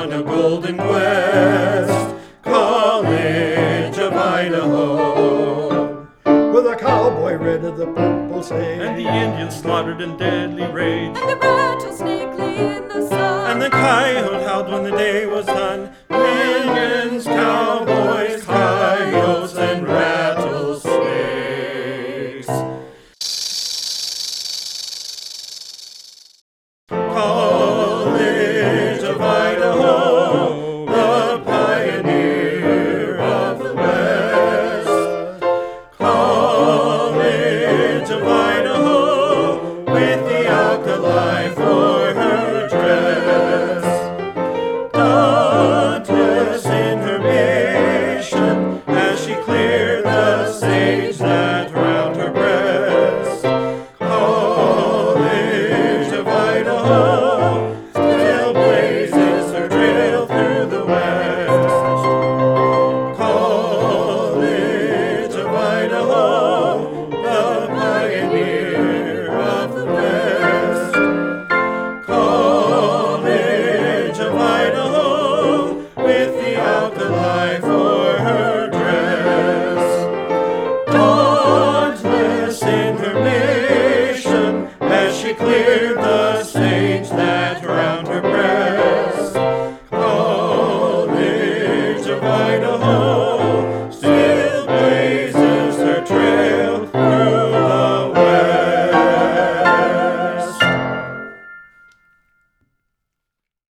on a golden quest, College of Idaho. With a cowboy red of the purple sage, And the Indians slaughtered in deadly rage, And the rattlesnake lay in the sun, and the coyote howled when the day was done. Indians, cowboys, coyotes, and rattlesnakes. College of Idaho, the pioneer of the West. College of Idaho, with the alkali for her dress. Dauntless in her mission, as she cleared the sage that round her breast. College of Idaho, still blazes her trail through the West. College of Idaho, the pioneer of the West. College of Idaho, with the alkali for her dress. Dauntless in her mission, as she cleared the sage that round her breast. College of Idaho.